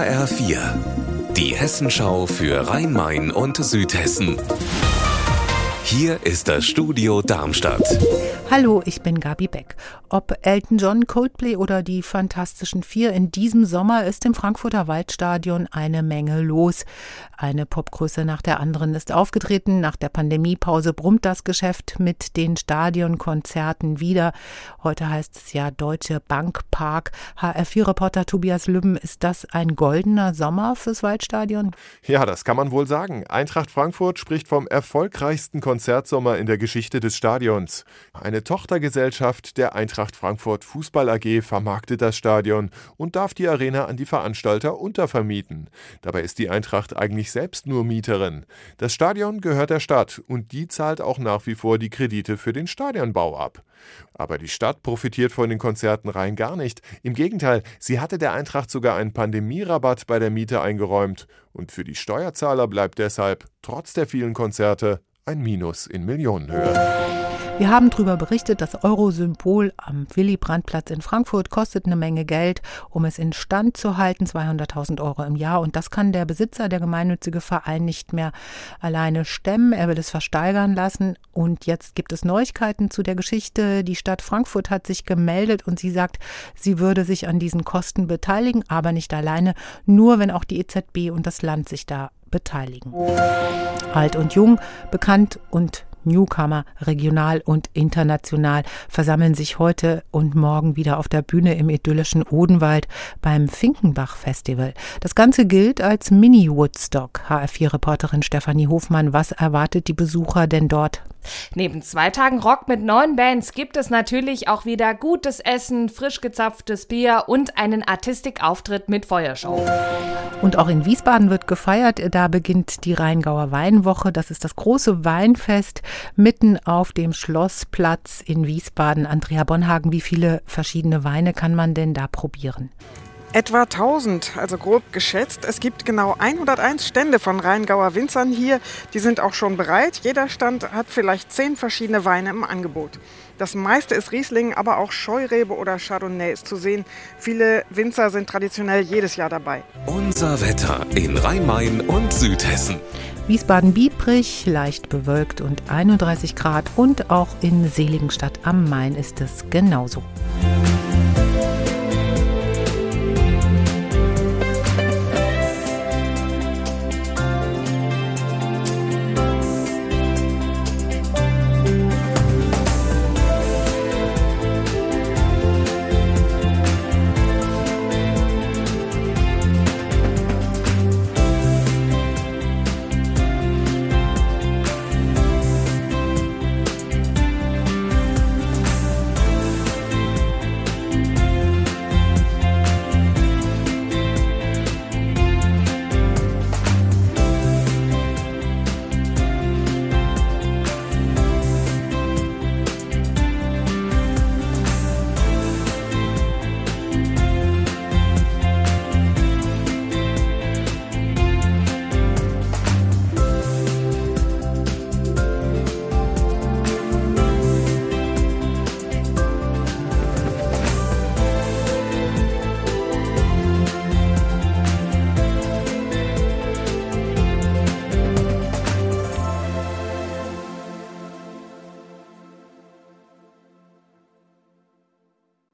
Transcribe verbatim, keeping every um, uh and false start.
H R vier, die Hessenschau für Rhein-Main und Südhessen. Hier ist das Studio Darmstadt. Hallo, ich bin Gabi Beck. Ob Elton John, Coldplay oder die Fantastischen Vier, in diesem Sommer ist im Frankfurter Waldstadion eine Menge los. Eine Popgröße nach der anderen ist aufgetreten. Nach der Pandemiepause brummt das Geschäft mit den Stadionkonzerten wieder. Heute heißt es ja Deutsche Bank Park. H R vier Reporter Tobias Lübben, ist das ein goldener Sommer fürs Waldstadion? Ja, das kann man wohl sagen. Eintracht Frankfurt spricht vom erfolgreichsten Konzertsommer in der Geschichte des Stadions. Eine Tochtergesellschaft der Eintracht Frankfurt Fußball A G vermarktet das Stadion und darf die Arena an die Veranstalter untervermieten. Dabei ist die Eintracht eigentlich selbst nur Mieterin. Das Stadion gehört der Stadt und die zahlt auch nach wie vor die Kredite für den Stadionbau ab. Aber die Stadt profitiert von den Konzerten rein gar nicht. Im Gegenteil, sie hatte der Eintracht sogar einen Pandemierabatt bei der Miete eingeräumt. Und für die Steuerzahler bleibt deshalb, trotz der vielen Konzerte, ein Minus in Millionenhöhe. Wir haben darüber berichtet, das Euro-Symbol am Willy-Brandt-Platz in Frankfurt kostet eine Menge Geld, um es instand zu halten, zweihunderttausend Euro im Jahr. Und das kann der Besitzer, der gemeinnützige Verein, nicht mehr alleine stemmen. Er will es versteigern lassen. Und jetzt gibt es Neuigkeiten zu der Geschichte. Die Stadt Frankfurt hat sich gemeldet und sie sagt, sie würde sich an diesen Kosten beteiligen, aber nicht alleine, nur wenn auch die E Z B und das Land sich da beteiligen. Alt und jung, bekannt und Newcomer, regional und international, versammeln sich heute und morgen wieder auf der Bühne im idyllischen Odenwald beim Finkenbach-Festival. Das Ganze gilt als Mini-Woodstock. H R vier Reporterin Stefanie Hofmann, was erwartet die Besucher denn dort? Neben zwei Tagen Rock mit neun Bands gibt es natürlich auch wieder gutes Essen, frisch gezapftes Bier und einen Artistikauftritt mit Feuershow. Und auch in Wiesbaden wird gefeiert. Da beginnt die Rheingauer Weinwoche. Das ist das große Weinfest mitten auf dem Schlossplatz in Wiesbaden. Andrea Bonhagen, wie viele verschiedene Weine kann man denn da probieren? Etwa tausend, also grob geschätzt. Es gibt genau hunderteins Stände von Rheingauer Winzern hier. Die sind auch schon bereit. Jeder Stand hat vielleicht zehn verschiedene Weine im Angebot. Das meiste ist Riesling, aber auch Scheurebe oder Chardonnay ist zu sehen. Viele Winzer sind traditionell jedes Jahr dabei. Unser Wetter in Rhein-Main und Südhessen. Wiesbaden-Biebrich, leicht bewölkt und einunddreißig Grad und auch in Seligenstadt am Main ist es genauso.